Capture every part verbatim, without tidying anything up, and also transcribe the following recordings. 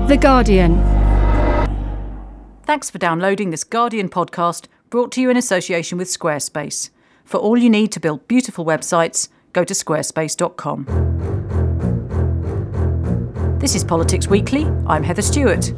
The Guardian. Thanks for downloading this Guardian podcast brought to you in association with Squarespace. For all you need to build beautiful websites, go to squarespace dot com. This is Politics Weekly. I'm Heather Stewart.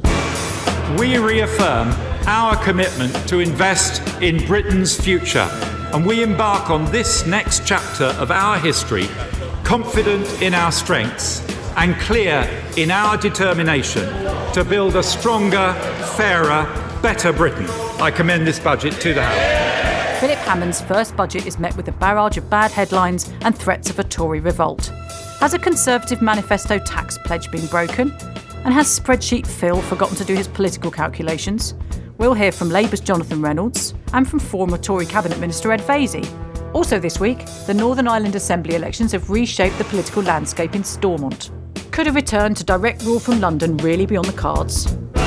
We reaffirm our commitment to invest in Britain's future, and we embark on this next chapter of our history confident in our strengths and clear in our determination to build a stronger, fairer, better Britain. I commend this budget to the House. Philip Hammond's first budget is met with a barrage of bad headlines and threats of a Tory revolt. Has a Conservative manifesto tax pledge been broken? And has Spreadsheet Phil forgotten to do his political calculations? We'll hear from Labour's Jonathan Reynolds and from former Tory Cabinet Minister Ed Vaizey. Also this week, the Northern Ireland Assembly elections have reshaped the political landscape in Stormont. Could a return to direct rule from London really be on the cards?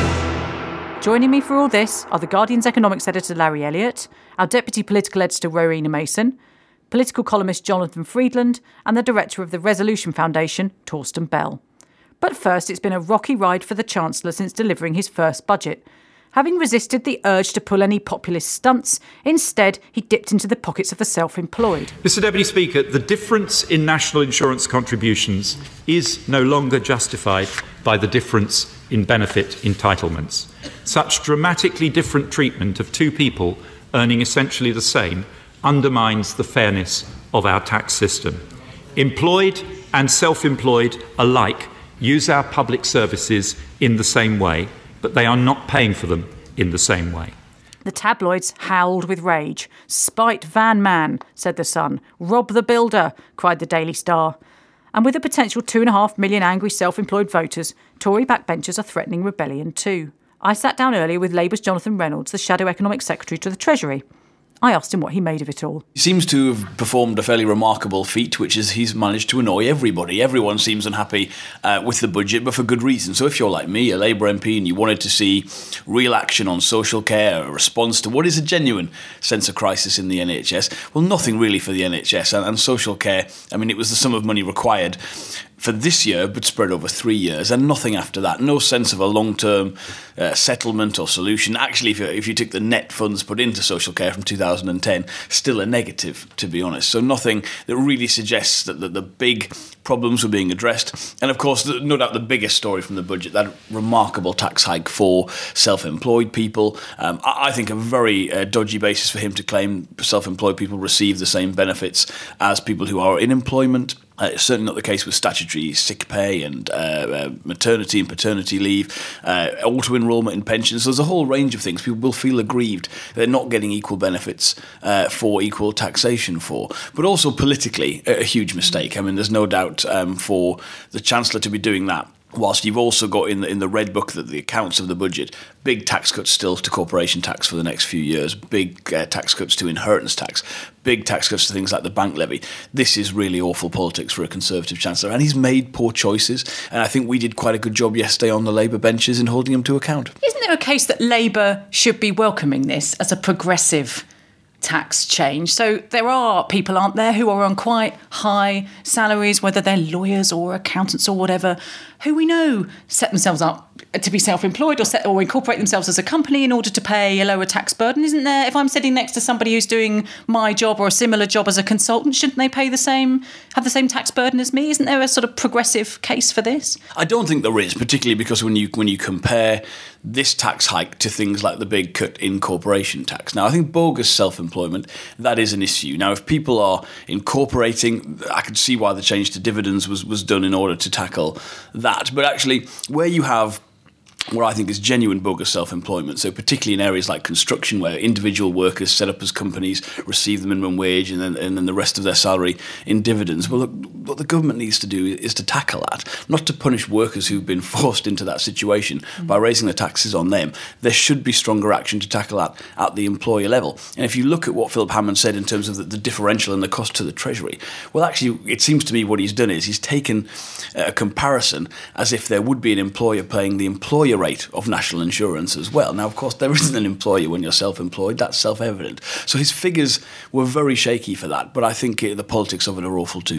Joining me for all this are The Guardian's economics editor Larry Elliott, our deputy political editor Rowena Mason, political columnist Jonathan Freedland, and the director of the Resolution Foundation, Torsten Bell. But first, it's been a rocky ride for the Chancellor since delivering his first budget. Having resisted the urge to pull any populist stunts, instead he dipped into the pockets of the self-employed. Mister Deputy Speaker, the difference in national insurance contributions is no longer justified by the difference in benefit entitlements. Such dramatically different treatment of two people earning essentially the same undermines the fairness of our tax system. Employed and self-employed alike use our public services in the same way, but they are not paying for them in the same way. The tabloids howled with rage. Spite Van Man, said The Sun. Rob the Builder, cried the Daily Star. And with a potential two and a half million angry self-employed voters, Tory backbenchers are threatening rebellion too. I sat down earlier with Labour's Jonathan Reynolds, the Shadow Economic Secretary to the Treasury. I asked him what he made of it all. He seems to have performed a fairly remarkable feat, which is he's managed to annoy everybody. Everyone seems unhappy uh, with the budget, but for good reason. So if you're like me, a Labour M P, and you wanted to see real action on social care, a response to what is a genuine sense of crisis in the N H S, well, nothing really for the N H S. And, and social care, I mean, it was the sum of money required for this year, but spread over three years, and nothing after that. No sense of a long-term uh, settlement or solution. Actually, if you, if you took the net funds put into social care from two thousand ten, still a negative, to be honest. So nothing that really suggests that the, the big problems were being addressed. And of course, the, no doubt the biggest story from the budget, that remarkable tax hike for self-employed people. Um, I, I think a very uh, dodgy basis for him to claim self-employed people receive the same benefits as people who are in employment. Uh, it's certainly not the case with statutory sick pay and uh, uh, maternity and paternity leave, uh, auto-enrolment in pensions. So there's a whole range of things people will feel aggrieved they're not getting equal benefits uh, for equal taxation for. But also politically, a, a huge mistake. I mean, there's no doubt um, for the Chancellor to be doing that. Whilst you've also got in the, in the Red Book that the accounts of the budget, big tax cuts still to corporation tax for the next few years, big uh, tax cuts to inheritance tax, big tax cuts to things like the bank levy. This is really awful politics for a Conservative Chancellor, and he's made poor choices, and I think we did quite a good job yesterday on the Labour benches in holding him to account. Isn't there a case that Labour should be welcoming this as a progressive tax change? So there are people, aren't there, who are on quite high salaries, whether they're lawyers or accountants or whatever, who we know set themselves up to be self-employed or set or incorporate themselves as a company in order to pay a lower tax burden. Isn't there, if I'm sitting next to somebody who's doing my job or a similar job as a consultant, shouldn't they pay the same, have the same tax burden as me? Isn't there a sort of progressive case for this? I don't think there is, particularly because when you when you compare this tax hike to things like the big cut in corporation tax. Now, I think bogus self-employment, that is an issue. Now, if people are incorporating, I could see why the change to dividends was, was done in order to tackle that. But actually, where you have what I think is genuine bogus self-employment, so particularly in areas like construction where individual workers set up as companies, receive the minimum wage and then, and then the rest of their salary in dividends. Well, look, what the government needs to do is to tackle that, not to punish workers who've been forced into that situation mm. by raising the taxes on them. There should be stronger action to tackle that at the employer level. And if you look at what Philip Hammond said in terms of the, the differential and the cost to the Treasury, well, actually, it seems to me what he's done is he's taken a comparison as if there would be an employer paying the employer rate of national insurance as well. Now, of course, there isn't an employer when you're self-employed. That's self-evident. So his figures were very shaky for that, but I think the politics of it are awful too.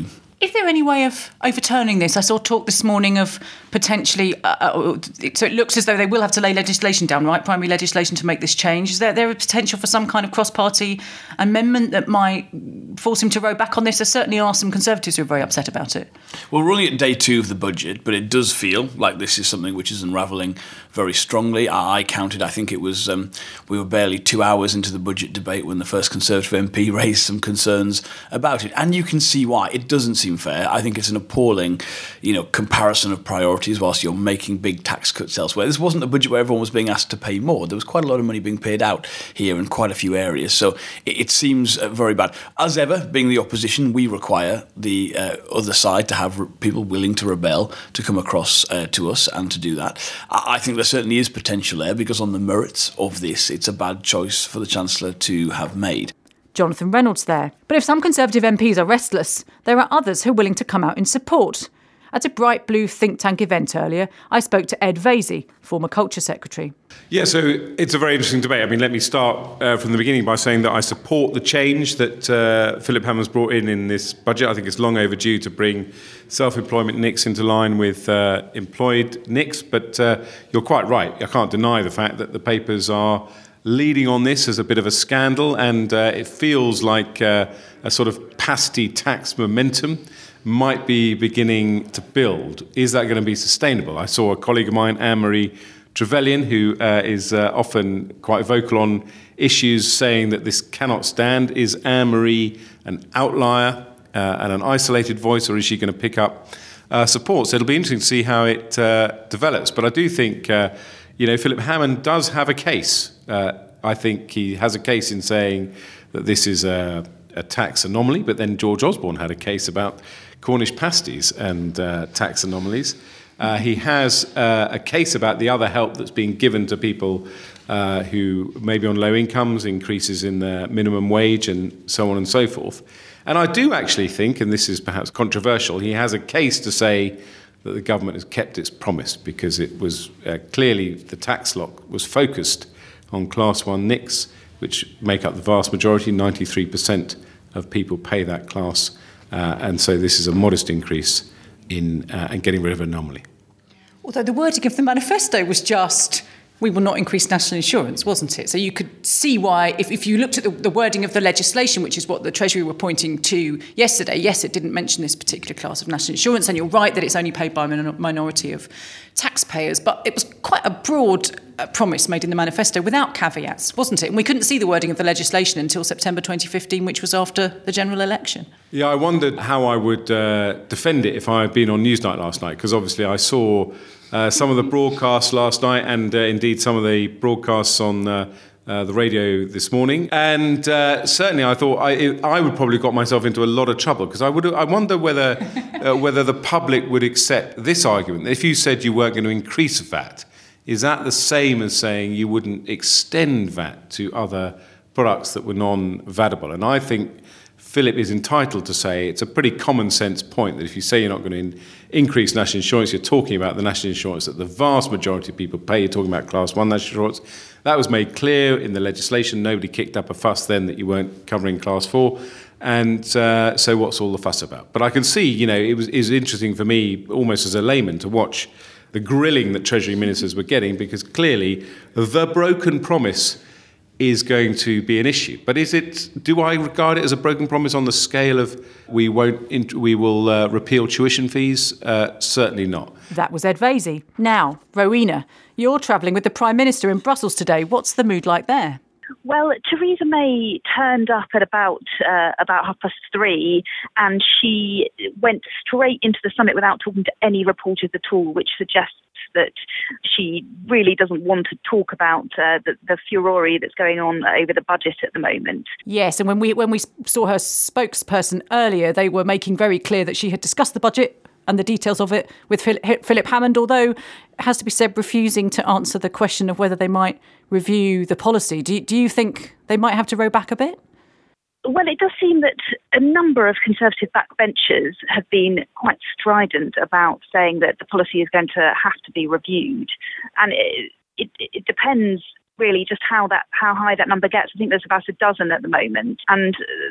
Is there any way of overturning this? I saw talk this morning of potentially, uh, so it looks as though they will have to lay legislation down, right? Primary legislation to make this change. Is there, there a potential for some kind of cross-party amendment that might force him to row back on this? There certainly are some Conservatives who are very upset about it. Well, we're only at day two of the budget, but it does feel like this is something which is unravelling very strongly. I, I counted, I think it was, um, we were barely two hours into the budget debate when the first Conservative M P raised some concerns about it. And you can see why. It doesn't seem fair. I think it's an appalling, you know, comparison of priorities whilst you're making big tax cuts elsewhere. This wasn't a budget where everyone was being asked to pay more. There was quite a lot of money being paid out here in quite a few areas. So it, it seems uh, very bad. As ever, being the opposition, we require the uh, other side to have re- people willing to rebel to come across uh, to us and to do that. I, I think there certainly is potential there because on the merits of this, it's a bad choice for the Chancellor to have made. Jonathan Reynolds there. But if some Conservative M Ps are restless, there are others who are willing to come out in support. At a Bright Blue think tank event earlier, I spoke to Ed Vaizey, former Culture Secretary. Yeah, so it's a very interesting debate. I mean, let me start uh, from the beginning by saying that I support the change that uh, Philip Hammond's brought in in this budget. I think it's long overdue to bring self-employment N I Cs into line with uh, employed N I Cs. But uh, you're quite right. I can't deny the fact that the papers are leading on this as a bit of a scandal, and uh, it feels like uh, a sort of pasty tax momentum might be beginning to build. Is that going to be sustainable? I saw a colleague of mine, Anne-Marie Trevelyan, who uh, is uh, often quite vocal on issues, saying that this cannot stand. Is Anne-Marie an outlier uh, and an isolated voice, or is she going to pick up uh, support? So it'll be interesting to see how it uh, develops. But I do think, uh, you know, Philip Hammond does have a case. Uh, I think he has a case in saying that this is a, a tax anomaly, but then George Osborne had a case about Cornish pasties and uh, tax anomalies. Uh, he has uh, a case about the other help that's being given to people uh, who may be on low incomes, increases in their minimum wage and so on and so forth. And I do actually think, and this is perhaps controversial, he has a case to say that the government has kept its promise, because it was uh, clearly the tax lock was focused on Class one N I Cs, which make up the vast majority, ninety-three percent of people pay that class. Uh, and so this is a modest increase in uh, and getting rid of an anomaly. Although the wording of the manifesto was just, we will not increase national insurance, wasn't it? So you could see why, if, if you looked at the, the wording of the legislation, which is what the Treasury were pointing to yesterday, yes, it didn't mention this particular class of national insurance, and you're right that it's only paid by a minority of taxpayers, but it was quite a broad uh, promise made in the manifesto without caveats, wasn't it? And we couldn't see the wording of the legislation until September twenty fifteen, which was after the general election. Yeah, I wondered how I would uh, defend it if I had been on Newsnight last night, because obviously I saw uh, some of the broadcasts last night, and uh, indeed some of the broadcasts on uh, uh, the radio this morning. And uh, certainly I thought I, I would probably got myself into a lot of trouble, because I would I wonder whether uh, whether the public would accept this argument. If you said you weren't going to increase V A T, is that the same as saying you wouldn't extend V A T to other products that were non-V A Table? And I think Philip is entitled to say it's a pretty common sense point that if you say you're not going to in- increase national insurance, you're talking about the national insurance that the vast majority of people pay. You're talking about Class one national insurance. That was made clear in the legislation. Nobody kicked up a fuss then that you weren't covering Class four. And uh, so what's all the fuss about? But I can see, you know, it was, it was interesting for me, almost as a layman, to watch the grilling that Treasury ministers were getting, because clearly the broken promise is going to be an issue. But is it? Do I regard it as a broken promise on the scale of we won't, we will uh, repeal tuition fees? Uh, certainly not. That was Ed Vaizey. Now, Rowena, you're travelling with the Prime Minister in Brussels today. What's the mood like there? Well, Theresa May turned up at about uh, about half past three, and she went straight into the summit without talking to any reporters at all, which suggests that she really doesn't want to talk about uh, the, the furore that's going on over the budget at the moment. Yes, and when we when we saw her spokesperson earlier, they were making very clear that she had discussed the budget and the details of it with Philip Hammond, although it has to be said, refusing to answer the question of whether they might review the policy. Do you, do you think they might have to row back a bit? Well, it does seem that a number of Conservative backbenchers have been quite strident about saying that the policy is going to have to be reviewed. And it, it, it depends really just how that how high that number gets. I think there's about a dozen at the moment. And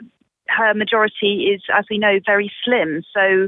her majority is, as we know, very slim. So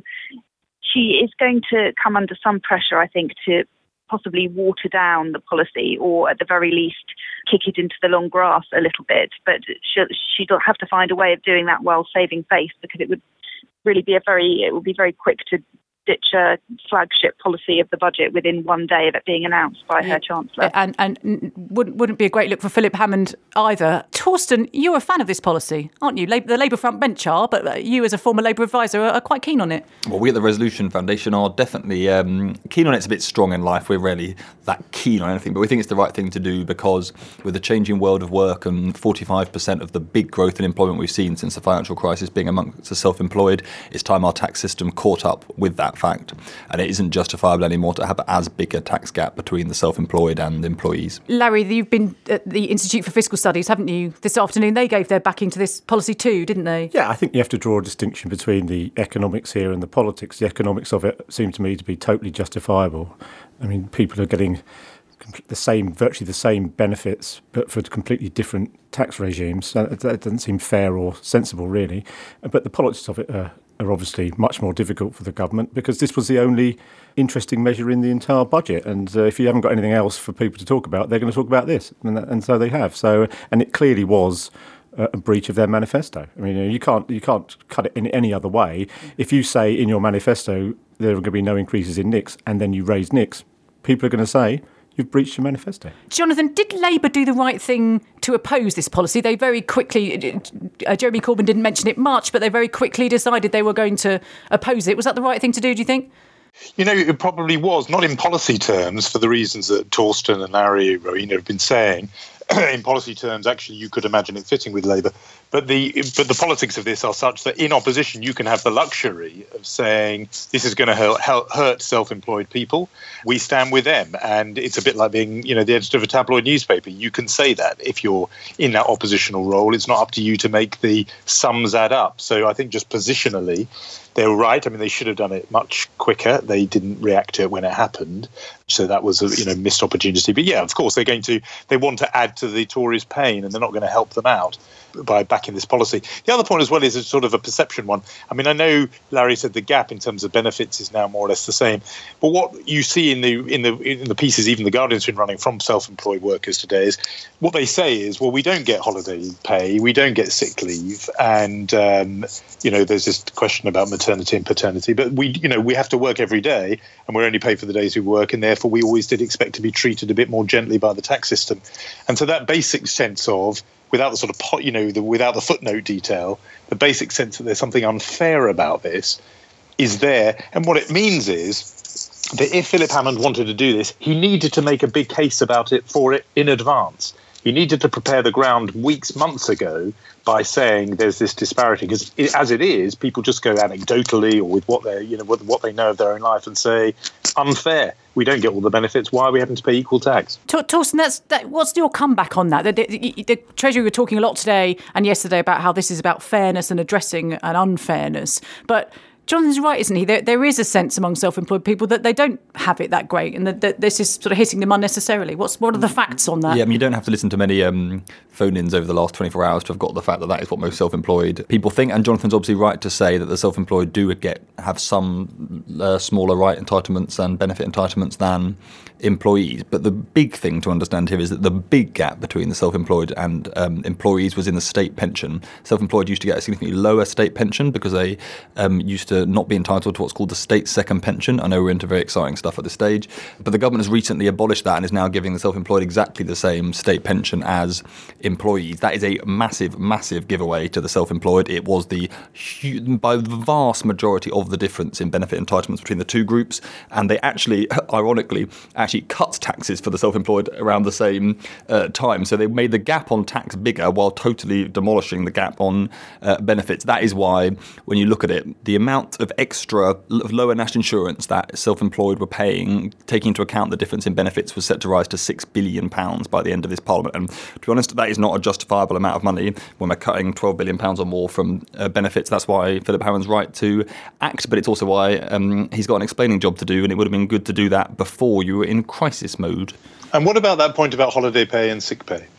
she is going to come under some pressure, I think, to possibly water down the policy, or at the very least kick it into the long grass a little bit. But she'll, she'll have to find a way of doing that while saving face, because it would really be a very, it would be very quick to ditch a flagship policy of the budget within one day of it being announced by yeah. her Chancellor. And, and wouldn't, wouldn't be a great look for Philip Hammond either. Torsten, you're a fan of this policy, aren't you? The Labour front bench are, but you as a former Labour advisor are, are quite keen on it. Well, we at the Resolution Foundation are definitely um, keen on it. It's a bit strong in life. We're rarely that keen on anything, but we think it's the right thing to do, because with the changing world of work and forty-five percent of the big growth in employment we've seen since the financial crisis being amongst the self-employed, it's time our tax system caught up with that fact, and it isn't justifiable anymore to have as big a tax gap between the self-employed and employees. Larry, you've been at the Institute for Fiscal Studies, haven't you? This afternoon they gave their backing to this policy too, didn't they? Yeah, I think you have to draw a distinction between the economics here and the politics. The economics of it seem to me to be totally justifiable. I mean, people are getting the same, virtually the same benefits, but for completely different tax regimes. That doesn't seem fair or sensible, really. But the politics of it are are obviously much more difficult for the government, because this was the only interesting measure in the entire budget. And uh, if you haven't got anything else for people to talk about, they're going to talk about this. And, that, and so they have. So, and it clearly was uh, a breach of their manifesto. I mean, you know, you can't you can't cut it in any other way. If you say in your manifesto there are going to be no increases in N I C S, and then you raise N I C S, people are going to say you've breached your manifesto. Jonathan, did Labour do the right thing to oppose this policy? They very quickly, uh, Jeremy Corbyn didn't mention it much, but they very quickly decided they were going to oppose it. Was that the right thing to do, do you think? You know, it probably was, not in policy terms, for the reasons that Torsten and Larry, Rowena have been saying. In policy terms, actually, you could imagine it fitting with Labour. But the but the politics of this are such that in opposition, you can have the luxury of saying this is going to hurt, hurt self-employed people. We stand with them. And it's a bit like being, you know, the editor of a tabloid newspaper. You can say that if you're in that oppositional role. It's not up to you to make the sums add up. So I think just positionally, they were right. I mean, they should have done it much quicker. They didn't react to it when it happened. So that was a, you know, missed opportunity. But yeah, of course, they're going to, they want to add to the Tories' pain, and they're not going to help them out by backing this policy. The other point as well is a sort of a perception one. I mean, I know Larry said the gap in terms of benefits is now more or less the same, but what you see in the in the in the pieces, even the Guardian's been running from self-employed workers today, is what they say is, well, we don't get holiday pay, we don't get sick leave, and um, you know, there's this question about maternity and paternity, but we, you know, we have to work every day, and we're only paid for the days we work, and therefore we always did expect to be treated a bit more gently by the tax system. And so that basic sense of, without the sort of, you know, the, without the footnote detail, the basic sense that there's something unfair about this is there. And what it means is that if Philip Hammond wanted to do this, he needed to make a big case about it for it in advance. He needed to prepare the ground weeks, months ago by saying there's this disparity, because as it is, people just go anecdotally or with what they, you know, what they know of their own life and say, unfair. We don't get all the benefits. Why are we having to pay equal tax? Torsten, that's, that, what's your comeback on that? The, the, the Treasury were talking a lot today and yesterday about how this is about fairness and addressing an unfairness. But Jonathan's right, isn't he? There, there is a sense among self-employed people that they don't have it that great, and that, that this is sort of hitting them unnecessarily. What's what are the facts on that? Yeah, I mean, you don't have to listen to many um, phone-ins over the last twenty-four hours to have got the fact that that is what most self-employed people think. And Jonathan's obviously right to say that the self-employed do get have some uh, smaller right entitlements and benefit entitlements than employees. But the big thing to understand here is that the big gap between the self-employed and um, employees was in the state pension. Self-employed used to get a significantly lower state pension because they um, used to not be entitled to what's called the state second pension. I know we're into very exciting stuff at this stage, but the government has recently abolished that and is now giving the self-employed exactly the same state pension as employees. That is a massive, massive giveaway to the self-employed. It was the by the vast majority of the difference in benefit entitlements between the two groups, and they actually, ironically, actually cut taxes for the self-employed around the same uh, time. So they made the gap on tax bigger while totally demolishing the gap on uh, benefits. That is why, when you look at it, the amount of extra lower national insurance that self-employed were paying, taking into account the difference in benefits, was set to rise to six billion pounds by the end of this parliament. And to be honest, that is not a justifiable amount of money when we're cutting twelve billion pounds or more from uh, benefits. That's why Philip Hammond's right to act, but it's also why um, he's got an explaining job to do, and it would have been good to do that before you were in crisis mode. And what about that point about holiday pay and sick pay?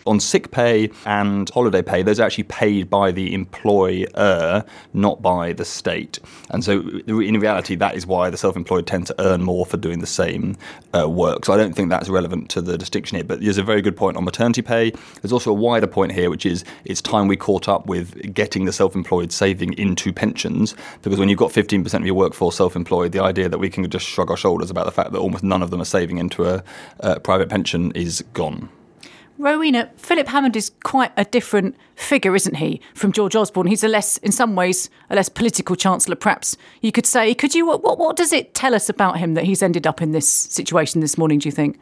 on sick pay and holiday pay, those are actually paid by the employer, not by the state. And so in reality, that is why the self-employed tend to earn more for doing the same uh, work. So I don't think that's relevant to the distinction here. But there's a very good point on maternity pay. There's also a wider point here, which is it's time we caught up with getting the self-employed saving into pensions, because when you've got fifteen percent of your workforce self-employed, the idea that we can just shrug our shoulders about the fact that almost none of them are saving into a, a private pension is gone. Rowena, Philip Hammond is quite a different figure, isn't he, from George Osborne? He's a less, in some ways, a less political chancellor, perhaps you could say. Could you? What, what does it tell us about him that he's ended up in this situation this morning, do you think?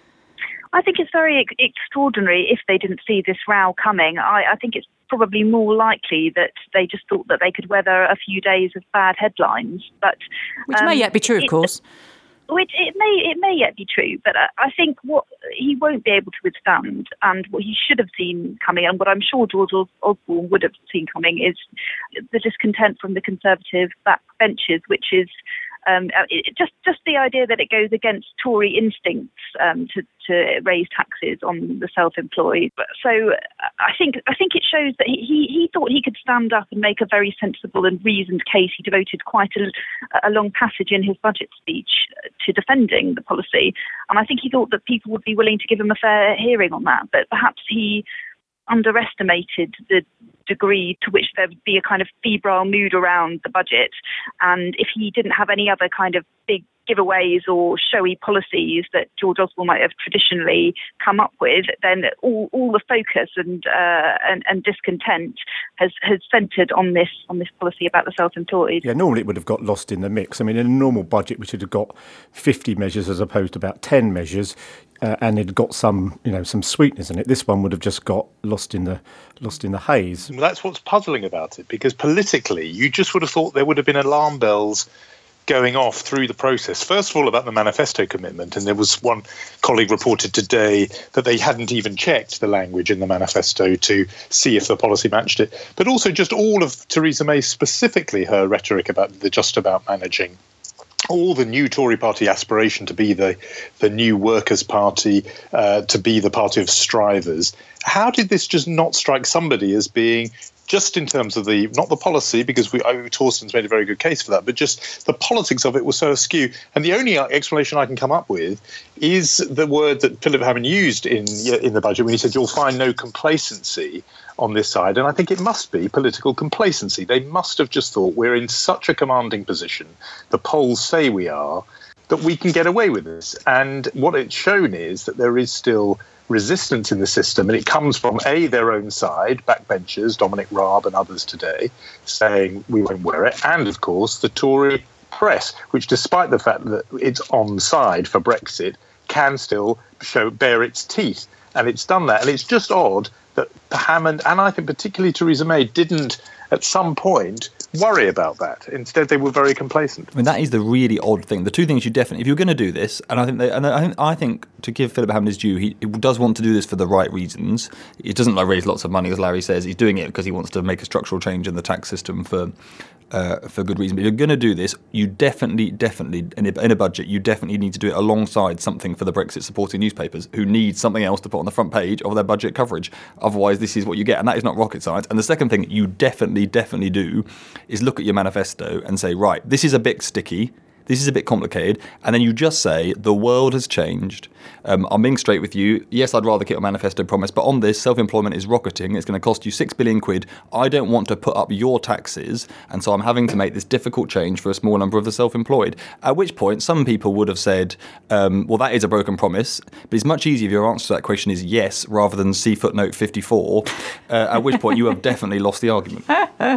I think it's very ex- extraordinary if they didn't see this row coming. I, I think it's probably more likely that they just thought that they could weather a few days of bad headlines. But Which um, may yet be true, of it, course. Which it may it may yet be true, but I think what he won't be able to withstand, and what he should have seen coming, and what I'm sure George Osborne would have seen coming, is the discontent from the Conservative backbenchers, which is um, it, just just the idea that it goes against Tory instincts um, to to raise taxes on the self-employed. So I think I think it shows that he, he, he thought he could stand up and make a very sensible and reasoned case. He devoted quite a, a long passage in his budget speech to defending the policy. And I think he thought that people would be willing to give him a fair hearing on that. But perhaps he underestimated the degree to which there would be a kind of febrile mood around the budget. And if he didn't have any other kind of big giveaways or showy policies that George Osborne might have traditionally come up with, then all, all the focus and, uh, and and discontent has, has centred on this on this policy about the self-employed. Yeah, normally it would have got lost in the mix. I mean, in a normal budget, we should have got fifty measures as opposed to about ten measures, uh, and it got some, you know, some sweetness in it. This one would have just got lost in the lost in the haze. That's what's puzzling about it, because politically, you just would have thought there would have been alarm bells going off through the process. First of all, about the manifesto commitment, and there was one colleague reported today that they hadn't even checked the language in the manifesto to see if the policy matched it. But also just all of Theresa May, specifically her rhetoric about the just about managing, all the new Tory party aspiration to be the, the new workers' party, uh, to be the party of strivers. How did this just not strike somebody as being, just in terms of the, not the policy, because we, I, Torsten's made a very good case for that, but just the politics of it was so askew. And the only explanation I can come up with is the word that Philip Hammond used in in the budget when he said, you'll find no complacency on this side. And I think it must be political complacency. They must have just thought, we're in such a commanding position, the polls say we are, that we can get away with this. And what it's shown is that there is still resistance in the system, and it comes from A, their own side, backbenchers, Dominic Raab and others today, saying we won't wear it, and of course the Tory press, which despite the fact that it's on side for Brexit, can still show bear its teeth, and it's done that. And it's just odd that Hammond, and I think particularly Theresa May, didn't at some point worry about that. Instead, they were very complacent. I mean, that is the really odd thing. The two things you definitely, if you're going to do this, and I think, they, and I think, I think to give Philip Hammond his due, he, he does want to do this for the right reasons. He doesn't like raise lots of money, as Larry says. He's doing it because he wants to make a structural change in the tax system for uh, for good reason. But if you're going to do this, you definitely, definitely, in a, in a budget, you definitely need to do it alongside something for the Brexit supporting newspapers who need something else to put on the front page of their budget coverage. Otherwise, this is what you get, and that is not rocket science. And the second thing you definitely, definitely do is look at your manifesto and say, right, this is a bit sticky, this is a bit complicated, and then you just say, the world has changed. Um, I'm being straight with you. Yes, I'd rather keep a manifesto promise, but on this, self-employment is rocketing. It's going to cost you six billion quid. I don't want to put up your taxes, and so I'm having to make this difficult change for a small number of the self-employed. At which point, some people would have said, um, well, that is a broken promise, but it's much easier if your answer to that question is yes, rather than see footnote fifty-four, uh, at which point you have definitely lost the argument.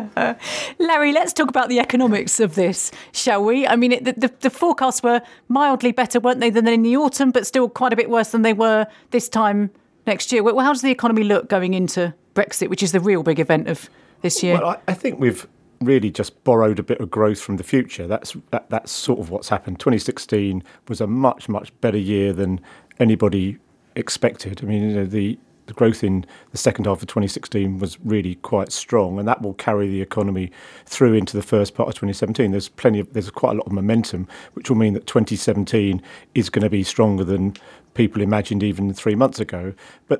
Larry, let's talk about the economics of this, shall we? I mean, it, the, the, the forecasts were mildly better, weren't they, than in the autumn, but still quite a bit worse than they were this time next year. Well, how does the economy look going into Brexit, which is the real big event of this year? Well, I, I think we've really just borrowed a bit of growth from the future. That's that, that's sort of what's happened. twenty sixteen was a much, much better year than anybody expected. I mean, you know, the the growth in the second half of twenty sixteen was really quite strong, and that will carry the economy through into the first part of twenty seventeen. There's plenty of, there's quite a lot of momentum, which will mean that twenty seventeen is going to be stronger than people imagined even three months ago.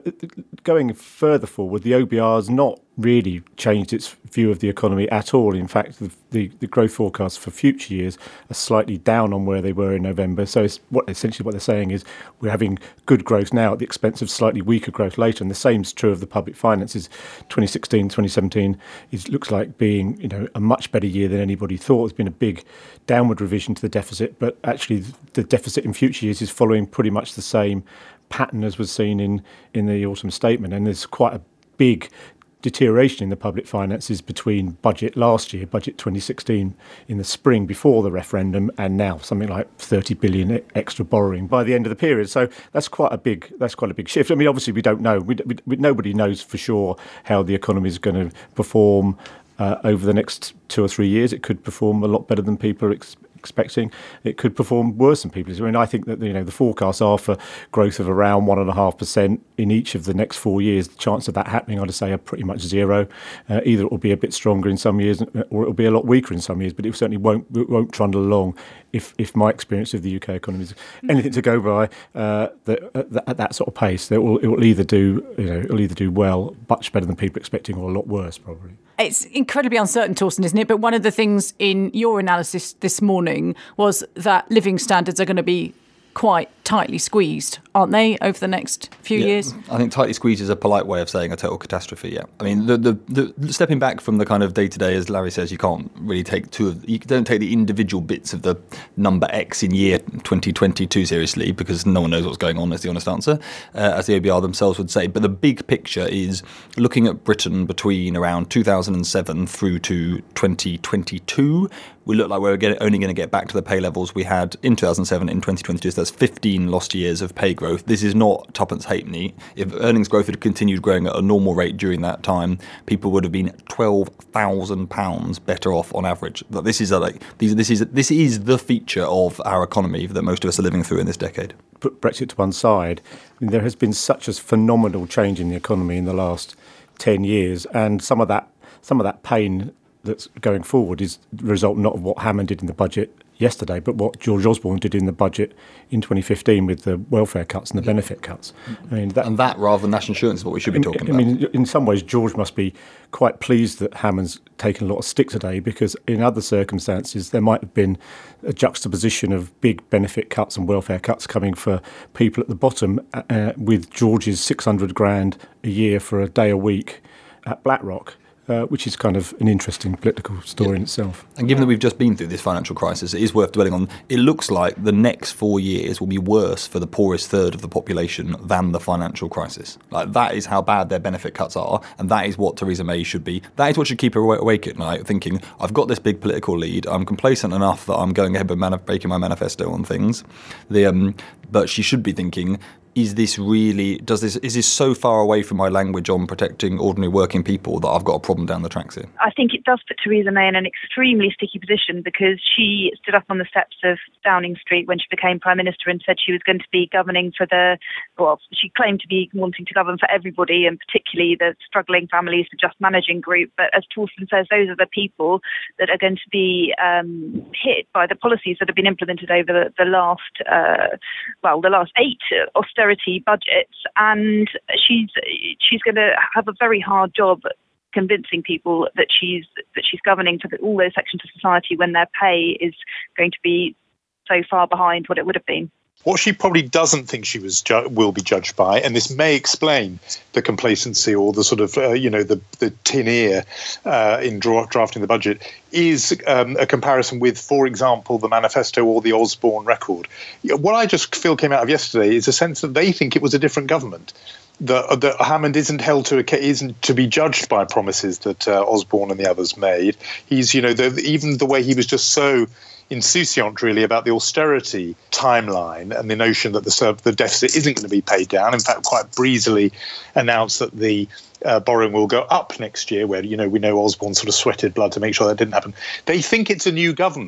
But going further forward, the O B R has not really changed its view of the economy at all. In fact, the, the, the growth forecasts for future years are slightly down on where they were in November. So it's what essentially what they're saying is we're having good growth now at the expense of slightly weaker growth later. And the same is true of the public finances. twenty sixteen, twenty seventeen is, looks like being, you know, a much better year than anybody thought. There's been a big downward revision to the deficit, but actually the deficit in future years is following pretty much the same pattern as was seen in, in the autumn statement. And there's quite a big deterioration in the public finances between budget last year, budget twenty sixteen in the spring before the referendum, and now something like thirty billion extra borrowing by the end of the period. So that's quite a big that's quite a big shift. I mean, obviously we don't know. We, we, nobody knows for sure how the economy is going to perform uh, over the next two or three years. It could perform a lot better than people are ex- expecting. It could perform worse than people. I mean, I think that, you know, the forecasts are for growth of around one and a half percent in each of the next four years. The chance of that happening, I'd say, are pretty much zero. Uh, either it will be a bit stronger in some years, or it will be a lot weaker in some years. But it certainly won't it won't trundle along. If if my experience of the U K economy is anything to go by, uh, that, at, that, at that sort of pace, it will it will either do you know it'll either do well, much better than people are expecting, or a lot worse probably. It's incredibly uncertain, Torsten, isn't it? But one of the things in your analysis this morning was that living standards are going to be quite tightly squeezed, aren't they, over the next few yeah, years? I think tightly squeezed is a polite way of saying a total catastrophe, yeah. I mean, the, the, the stepping back from the kind of day-to-day, as Larry says, you can't really take two of, you don't take the individual bits of the number X in year twenty twenty-two seriously, because no one knows what's going on, is the honest answer, uh, as the O B R themselves would say. But the big picture is looking at Britain between around two thousand seven through to twenty twenty-two. We look like we're only going to get back to the pay levels we had in two thousand seven in twenty twenty-two. So that's fifteen lost years of pay growth. This is not tuppence halfpenny. If earnings growth had continued growing at a normal rate during that time, people would have been twelve thousand pounds better off on average. This is a, like these, this is this is the feature of our economy that most of us are living through in this decade. Put Brexit to one side, I mean, there has been such a phenomenal change in the economy in the last ten years, and some of that some of that pain that's going forward is the result not of what Hammond did in the budget yesterday, but what George Osborne did in the budget in twenty fifteen with the welfare cuts and the benefit cuts. I mean, that, and that, rather than national insurance, is what we should be talking I about. I mean, in some ways, George must be quite pleased that Hammond's taken a lot of stick today, because in other circumstances, there might have been a juxtaposition of big benefit cuts and welfare cuts coming for people at the bottom, uh, with George's six hundred grand a year for a day a week at BlackRock. Uh, which is kind of an interesting political story yeah. in itself. And given that we've just been through this financial crisis, it is worth dwelling on. It looks like the next four years will be worse for the poorest third of the population than the financial crisis. Like, that is how bad their benefit cuts are, and that is what Theresa May should be. That is what should keep her awake at night, thinking, I've got this big political lead, I'm complacent enough that I'm going ahead with manif- breaking my manifesto on things. The, um, but she should be thinking, is this really, does this, is this so far away from my language on protecting ordinary working people that I've got a problem down the tracks here? I think it does put Theresa May in an extremely sticky position, because she stood up on the steps of Downing Street when she became Prime Minister and said she was going to be governing for the, well, she claimed to be wanting to govern for everybody, and particularly the struggling families, the Just Managing group. But as Torsten says, those are the people that are going to be um, hit by the policies that have been implemented over the, the last, uh, well, the last eight austerity budgets, and she's she's going to have a very hard job convincing people that she's that she's governing for the, all those sections of society when their pay is going to be so far behind what it would have been. What she probably doesn't think she was ju- will be judged by, and this may explain the complacency or the sort of uh, you know the the tin ear uh, in dra- drafting the budget, is um, a comparison with, for example, the manifesto or the Osborne record. What I just feel came out of yesterday is a sense that they think it was a different government. That, that Hammond isn't held to a, isn't to be judged by promises that uh, Osborne and the others made. He's you know the, even the way he was just so insouciant really about the austerity timeline and the notion that the, the deficit isn't going to be paid down. In fact, quite breezily announced that the uh, borrowing will go up next year, where, you know, we know Osborne sort of sweated blood to make sure that didn't happen. They think it's a new government,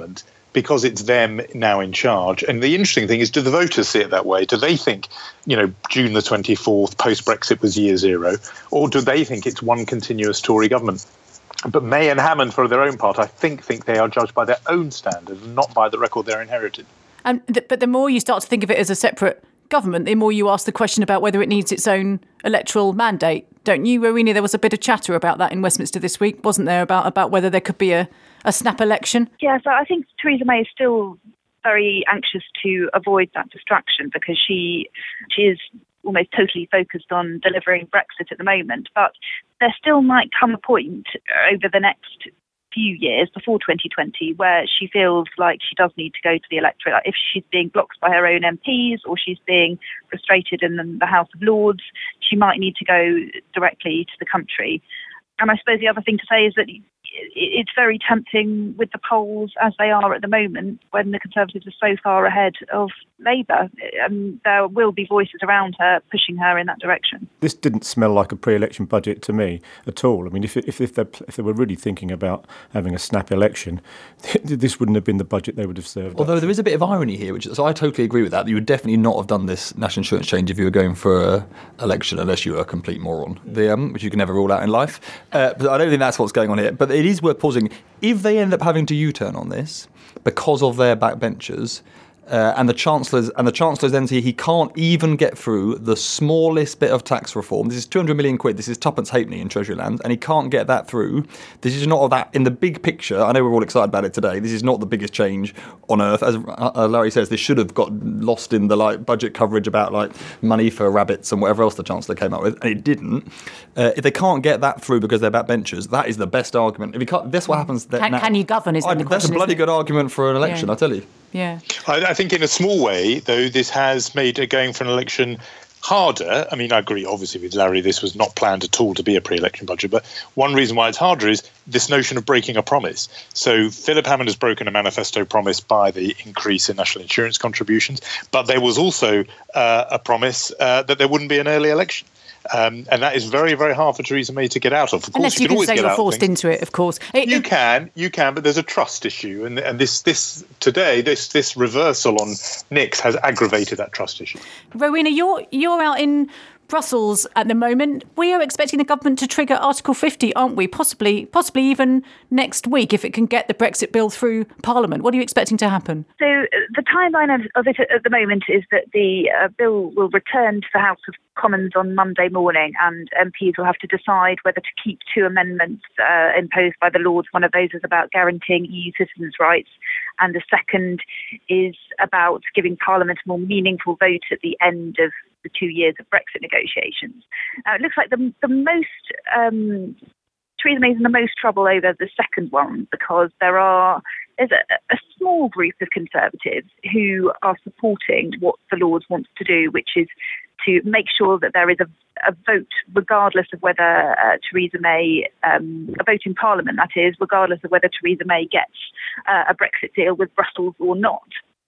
because it's them now in charge. And the interesting thing is, do the voters see it that way? Do they think, you know, June the twenty-fourth, post-Brexit was year zero? Or do they think it's one continuous Tory government? But May and Hammond, for their own part, I think think they are judged by their own standards, not by the record they're inherited. Um, th- but the more you start to think of it as a separate government, the more you ask the question about whether it needs its own electoral mandate, don't you, Rowena? There was a bit of chatter about that in Westminster this week, wasn't there, about, about whether there could be a, a snap election? Yeah, so I think Theresa May is still very anxious to avoid that distraction because she she is almost totally focused on delivering Brexit at the moment. But there still might come a point over the next few years before twenty twenty where she feels like she does need to go to the electorate. Like if she's being blocked by her own M Ps or she's being frustrated in the House of Lords, she might need to go directly to the country. And I suppose the other thing to say is that it's very tempting with the polls as they are at the moment when the Conservatives are so far ahead of Labour. Um, there will be voices around her pushing her in that direction. This didn't smell like a pre-election budget to me at all. I mean, if if if they, if they were really thinking about having a snap election, this wouldn't have been the budget they would have served. Although up. there is a bit of irony here, which so I totally agree with that. You would definitely not have done this national insurance change if you were going for an election, unless you were a complete moron, the, um, which you can never rule out in life. Uh, but I don't think that's what's going on here. But it is worth pausing. If they end up having to U-turn on this because of their backbenchers, Uh, and the Chancellor's and the Chancellor's then see he can't even get through the smallest bit of tax reform. This is two hundred million quid. This is tuppence halfpenny in Treasury land, and he can't get that through. This is not that in the big picture. I know we're all excited about it today. This is not the biggest change on earth. As uh, Larry says, this should have got lost in the like budget coverage about like money for rabbits and whatever else the Chancellor came up with, and it didn't. Uh, if they can't get that through because they're backbenchers, that is the best argument. If you can't, that's what happens. Can, now. can you govern? Is I, the that's question, a bloody isn't it? good argument for an election, Yeah. I tell you. Yeah. I, I think in a small way, though, this has made going for an election harder. I mean, I agree, obviously, with Larry, this was not planned at all to be a pre-election budget, but one reason why it's harder is this notion of breaking a promise. So Philip Hammond has broken a manifesto promise by the increase in national insurance contributions, but there was also uh, a promise uh, that there wouldn't be an early election. Um, and that is very, very hard for Theresa May to get out of. Of Unless course, you you can, can say get you're out forced into it, of course. It, you it, can, you can, but there's a trust issue, and and this this today this this reversal on Nix has aggravated that trust issue. Rowena, you're you're out in Brussels at the moment. We are expecting the government to trigger Article fifty, aren't we? Possibly, possibly even next week if it can get the Brexit bill through Parliament. What are you expecting to happen? So uh, the timeline of, of it at the moment is that the uh, bill will return to the House of Commons on Monday morning, and M Ps will have to decide whether to keep two amendments uh, imposed by the Lords. One of those is about guaranteeing E U citizens' rights, and the second is about giving Parliament a more meaningful vote at the end of the two years of Brexit negotiations. Now, it looks like the, the most, um, Theresa May's in the most trouble over the second one because there are there's a, a small group of Conservatives who are supporting what the Lords wants to do, which is to make sure that there is a, a vote, regardless of whether uh, Theresa May, um, a vote in Parliament, that is, regardless of whether Theresa May gets uh, a Brexit deal with Brussels or not.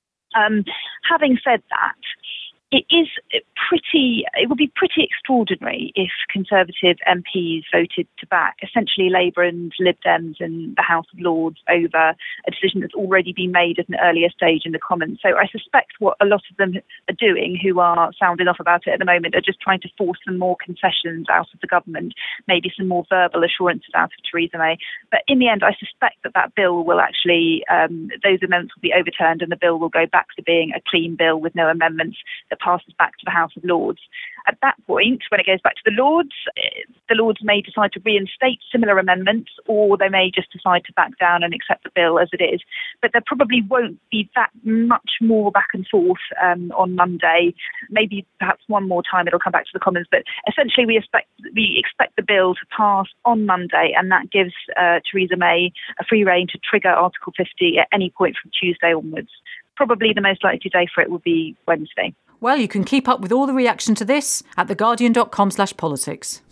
Um, having said that, it is pretty, it would be pretty extraordinary if Conservative M Ps voted to back essentially Labour and Lib Dems in the House of Lords over a decision that's already been made at an earlier stage in the Commons. So I suspect what a lot of them are doing, who are sounding off about it at the moment, are just trying to force some more concessions out of the government, maybe some more verbal assurances out of Theresa May. But in the end, I suspect that that bill will actually, um, those amendments will be overturned and the bill will go back to being a clean bill with no amendments that passes back to the House of Lords. At that point, when it goes back to the Lords, the Lords may decide to reinstate similar amendments, or they may just decide to back down and accept the bill as it is. But there probably won't be that much more back and forth um, on Monday. Maybe perhaps one more time it'll come back to the Commons. But essentially, we expect we expect the bill to pass on Monday, and that gives uh, Theresa May a free rein to trigger Article fifty at any point from Tuesday onwards. Probably the most likely day for it will be Wednesday. Well, you can keep up with all the reaction to this at theguardian.com slash politics.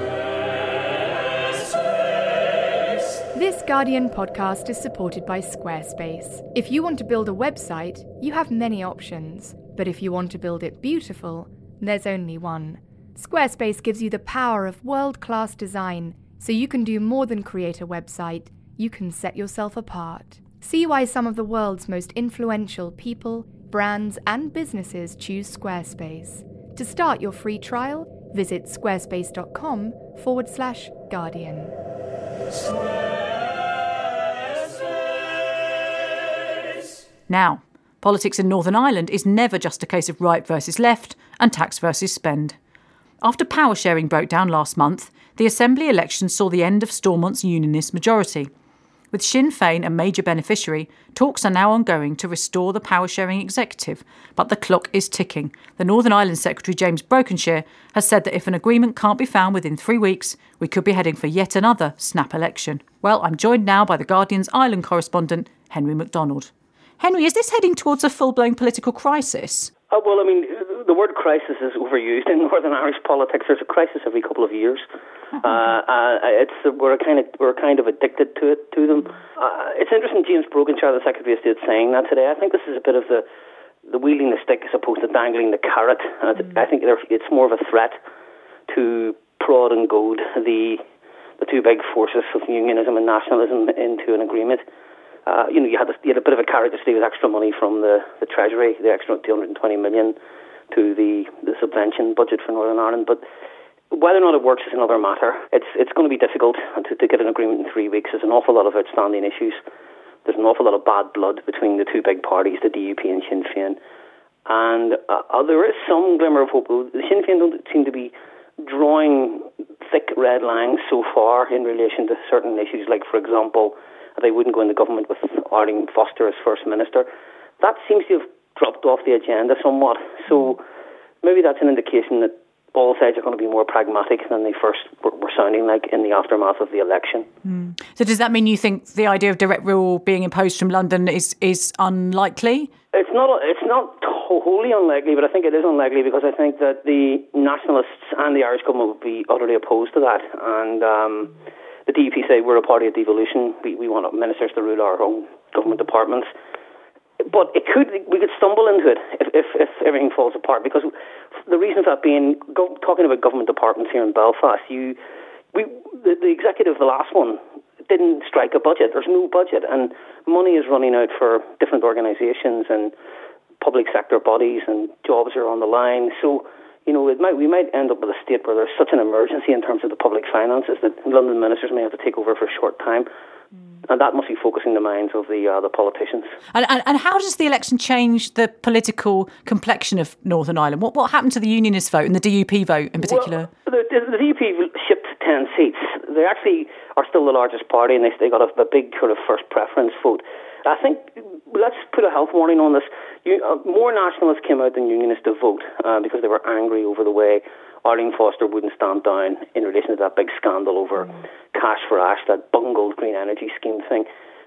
This Guardian podcast is supported by Squarespace. If you want to build a website, you have many options. But if you want to build it beautiful, there's only one. Squarespace gives you the power of world-class design, so you can do more than create a website. You can set yourself apart. See why some of the world's most influential people, brands, and businesses choose Squarespace. To start your free trial, visit squarespace.com forward slash Guardian. Now, politics in Northern Ireland is never just a case of right versus left and tax versus spend. After power sharing broke down last month, the Assembly election saw the end of Stormont's unionist majority. With Sinn Féin a major beneficiary, talks are now ongoing to restore the power-sharing executive, but the clock is ticking. The Northern Ireland Secretary James Brokenshire has said that if an agreement can't be found within three weeks, we could be heading for yet another snap election. Well, I'm joined now by the Guardian's Ireland correspondent, Henry MacDonald. Henry, is this heading towards a full-blown political crisis? Uh, well, I mean, the word crisis is overused in Northern Irish politics. There's a crisis every couple of years. Uh, uh, it's we're kind of we're kind of addicted to it to them. Uh, it's interesting, James Brokenshire, the Secretary of State, saying that today. I think this is a bit of the the wielding the stick as opposed to dangling the carrot. Uh, mm. I think it's more of a threat to prod and goad the the two big forces of unionism and nationalism into an agreement. Uh, you know, you had, a, you had a bit of a carrot to stay with extra money from the, the Treasury, the extra two hundred twenty million to the, the subvention budget for Northern Ireland. But whether or not it works is another matter. It's it's going to be difficult to, to get an agreement in three weeks. There's an awful lot of outstanding issues. There's an awful lot of bad blood between the two big parties, the D U P and Sinn Féin. And uh, there is some glimmer of hope. The Sinn Féin don't seem to be drawing thick red lines so far in relation to certain issues, like, for example, they wouldn't go into government with Arlene Foster as First Minister. That seems to have dropped off the agenda somewhat. So maybe that's an indication that all sides are going to be more pragmatic than they first were, were sounding like in the aftermath of the election. Mm. So does that mean you think the idea of direct rule being imposed from London is, is unlikely? It's not It's not wholly unlikely, but I think it is unlikely because I think that the nationalists and the Irish government would be utterly opposed to that. And um, the D U P say we're a party of devolution. We, we want ministers to rule our own government departments. But it could we could stumble into it if, if, if everything falls apart, because the reason for that being, go, talking about government departments here in Belfast, you we the, the executive, the last one, didn't strike a budget. There's no budget, and money is running out for different organisations and public sector bodies, and jobs are on the line. So, you know, it might we might end up with a state where there's such an emergency in terms of the public finances that London ministers may have to take over for a short time. And that must be focusing the minds of the uh, the politicians. And, and and how does the election change the political complexion of Northern Ireland? What what happened to the Unionist vote and the D U P vote in particular? Well, the, the D U P shipped ten seats. They actually are still the largest party, and they, they got a, a big sort of first preference vote. I think, let's put a health warning on this. You, uh, more nationalists came out than Unionists to vote uh, because they were angry over the way Arlene Foster wouldn't stand down in relation to that big scandal over mm. cash for ash, that bungled green energy scheme thing.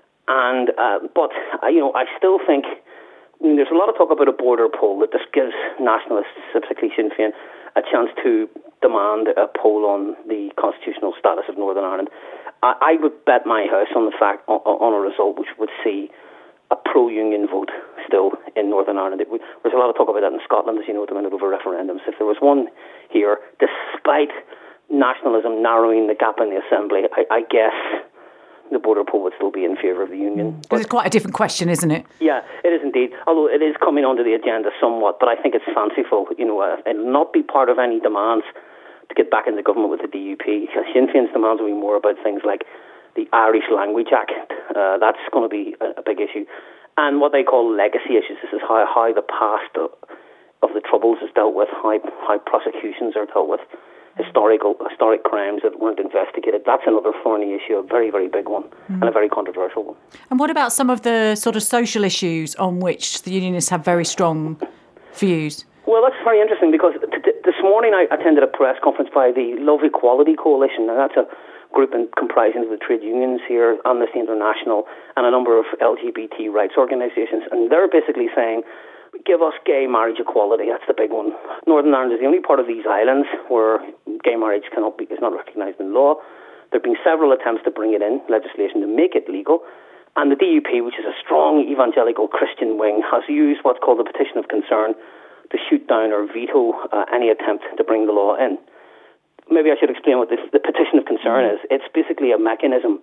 And uh, but uh, you know, I still think I mean, there's a lot of talk about a border poll that just gives nationalists, particularly Sinn Féin, a chance to demand a poll on the constitutional status of Northern Ireland. I, I would bet my house on the fact on, on a result which would see a pro-union vote still in Northern Ireland. It, there's a lot of talk about that in Scotland, as you know, at the minute over referendums. If there was one here, despite nationalism narrowing the gap in the Assembly, I, I guess the border poll would still be in favour of the Union. But it's quite a different question, isn't it? Yeah, it is indeed. Although it is coming onto the agenda somewhat, but I think it's fanciful. You know, uh, it'll not be part of any demands to get back into government with the D U P. Sinn Féin's demands will be more about things like the Irish Language Act. Uh, that's going to be a, a big issue. And what they call legacy issues. This is how, how the past of, of the Troubles is dealt with, how, how prosecutions are dealt with, historical historic crimes that weren't investigated. That's another thorny issue, a very, very big one, mm. and a very controversial one. And what about some of the sort of social issues on which the Unionists have very strong views? Well, that's very interesting because t- t- this morning I attended a press conference by the Love Equality Coalition, and that's a group in, comprising of the trade unions here, Amnesty International, and a number of L G B T rights organisations, and they're basically saying, give us gay marriage equality. That's the big one. Northern Ireland is the only part of these islands where gay marriage cannot be is not recognised in law. There have been several attempts to bring it in, legislation to make it legal, and the D U P, which is a strong evangelical Christian wing, has used what's called the petition of concern to shoot down or veto uh, any attempt to bring the law in. Maybe I should explain what this, the petition of concern is. It's basically a mechanism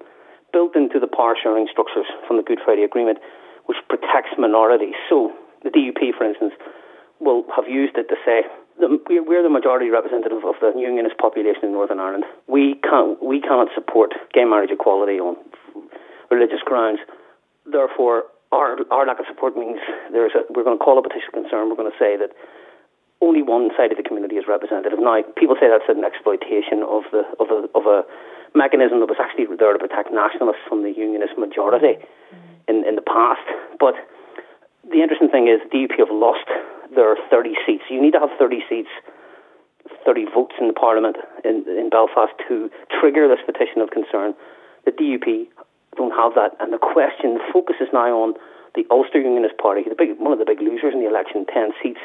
built into the power sharing structures from the Good Friday Agreement, which protects minorities. So the D U P, for instance, will have used it to say, we're the majority representative of the unionist population in Northern Ireland. We can't, we cannot support gay marriage equality on religious grounds. Therefore, our our lack of support means there's a, we're going to call a petition of concern. We're going to say that only one side of the community is representative. Now, people say that's an exploitation of the of a of a mechanism that was actually there to protect nationalists from the unionist majority in in the past. But the interesting thing is, the D U P have lost their thirty seats. You need to have thirty seats, thirty votes in the Parliament in, in Belfast to trigger this petition of concern. The D U P don't have that, and the question, the focus is now on the Ulster Unionist Party, the big, one of the big losers in the election, ten seats.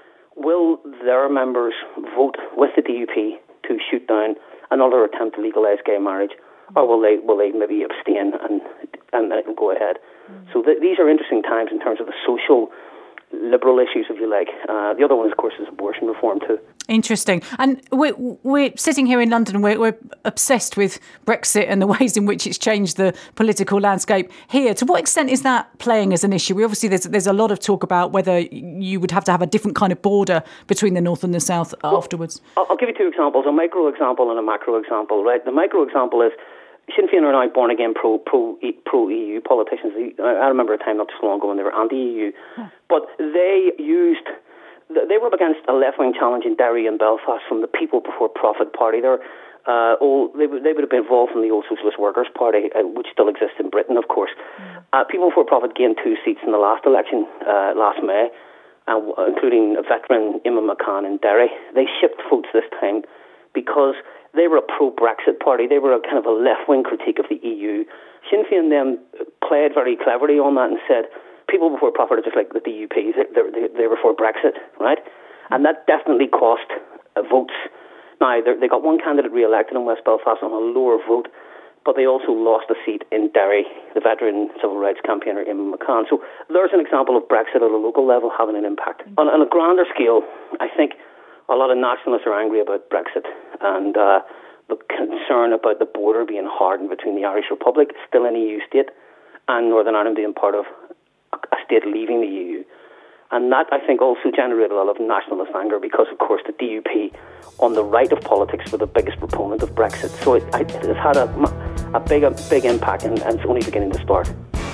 Will their members vote with the D U P to shoot down another attempt to legalise gay marriage, or will they will they maybe abstain and and it will go ahead? Mm. So th- these are interesting times in terms of the social liberal issues, if you like. Uh, the other one, of course, is abortion reform too. Interesting. And we're, we're sitting here in London, we're, we're obsessed with Brexit and the ways in which it's changed the political landscape here. To what extent is that playing as an issue? We obviously, there's, there's a lot of talk about whether you would have to have a different kind of border between the north and the south well, afterwards. I'll give you two examples, a micro example and a macro example. Right? The micro example is Sinn Féin are now born-again pro, pro, pro-E U politicians. I remember a time not too long ago when they were anti-E U. Huh. But they used... They were up against a left-wing challenge in Derry and Belfast from the People Before Profit Party. They're, uh, old, they, they would have been involved in the old Socialist Workers' Party, uh, which still exists in Britain, of course. Mm. Uh, People Before Profit gained two seats in the last election, uh, last May, uh, including a veteran, Emma McCann in Derry. They shipped votes this time because they were a pro-Brexit party. They were a kind of a left-wing critique of the E U. Sinn Féin then played very cleverly on that and said, People Before Profit are just like the D U P. They, they, they were for Brexit, right? And that definitely cost uh, votes. Now, they got one candidate re-elected in West Belfast on a lower vote, but they also lost a seat in Derry, the veteran civil rights campaigner Emma McCann. So there's an example of Brexit at a local level having an impact. On, on a grander scale, I think a lot of nationalists are angry about Brexit and uh, the concern about the border being hardened between the Irish Republic, still an E U state, and Northern Ireland being part of a state leaving the E U. And that, I think, also generated a lot of nationalist anger because, of course, the D U P on the right of politics were the biggest proponent of Brexit. So it, it has had a, a, big, a big impact, and, and it's only beginning to start.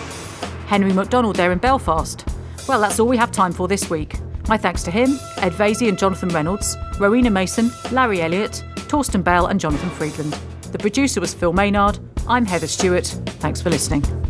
Henry MacDonald there in Belfast. Well, that's all we have time for this week. My thanks to him, Ed Vaizey and Jonathan Reynolds, Rowena Mason, Larry Elliott, Torsten Bell and Jonathan Friedland. The producer was Phil Maynard. I'm Heather Stewart. Thanks for listening.